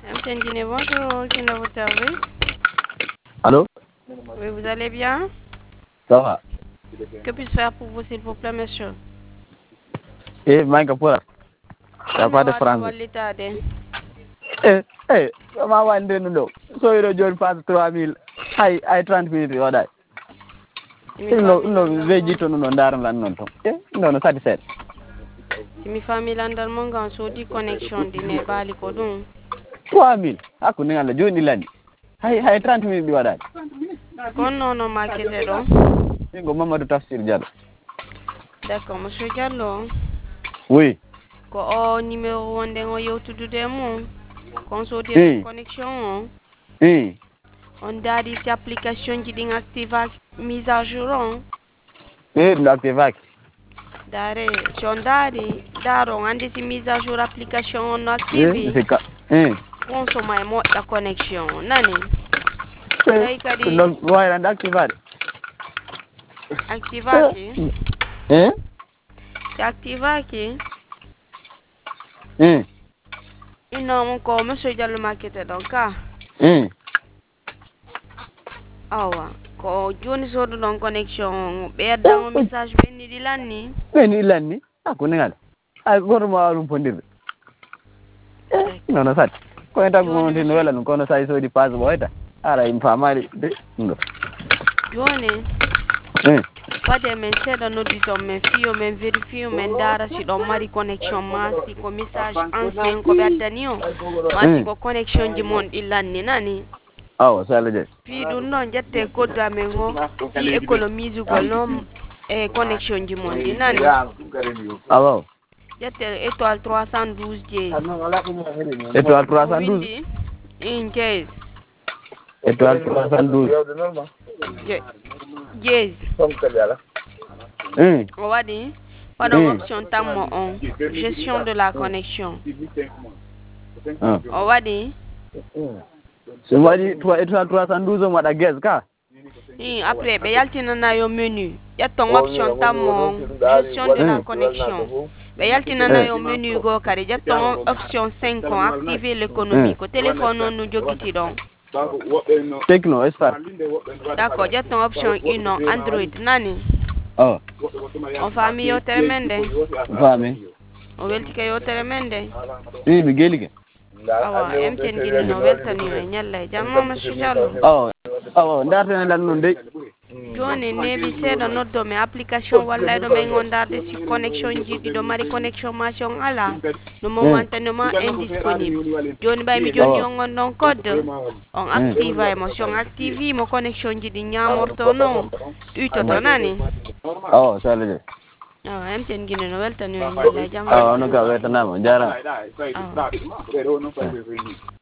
MTN Guinée, bonjour, qui est votre service? Allô? Oui, vous allez bien? Ça va? Que puis-je faire pour vous, s'il vous plaît, monsieur? Eh, Mike Pura. Ça pas de Caméra français. l'état de. Comment va nous? So you don't pass 3000. I 30 minutes or that. No, veggie to no ndaram lan non to. No satisfied. Si mi famille andal mo ngan so di connection di ne bali ko dum. 3000. Aku ni ngala joni lani. Hay 30 minutes di wadat. Kon nono makete do. Ngo Mamadou Tafsir Diallo. D'accord, monsieur Diallo. Oui. Ko o numéro wonde ngo yewtudude mo. Kon so di connection on. On dadi si application ji ding active mise à jour on. L'activac. Dare, si on dadi, daro ande si mise à jour application on active. C'est ka. Consommer mo la connexion nani Kadi non why and activate activaki si activaki ino ko monsieur Diallo market donc awa ko joni so don connexion be dan message benni di lanni aku ningal ay gormo alum pondir non sat ko eta ko tin wala no kono sai so di pass boyta ara infamali de ndo joni pade men seda no di tom men fio men verifio men dara si do mari connexion ma si ko message ancien ko beddani o ma si ko connexion di mon di lanni nani aw sala je fi dun non jette ko da men go si économise ko non connexion di mon di nani aw jette étoile 312 dièse étoile 312 in dièse étoile 312 dièse wadi pendant option tamo on gestion de la connexion wadi so wadi étoile 312 on wada guess ka après be yaltina na yo menu yaton option tamo gestion de la connexion be yaltina na yo menu go kare yaton option 5 on activer l'économie ko téléphone on nous jokiti donc Techno Star. D'accord, j'ai ton option 1 Android nani. On famille yo tremende. Famille. O welti ke yo tremende. Mi gelige. Awa MTN Guinée no welta ni nyalla jamma monsieur Diallo. Ndartene lan non de. Joni nebi seda noddo me application walla do me ngondarde si connexion jidi do mari connexion mation ala no momentanément indisponible. Joni bay mi joni on non code on active emotion active mo connexion jidi nyamorto no utoto nani. Sala je. MTN Guinée no welta ni nyalla jamma. No ka welta na mo jara.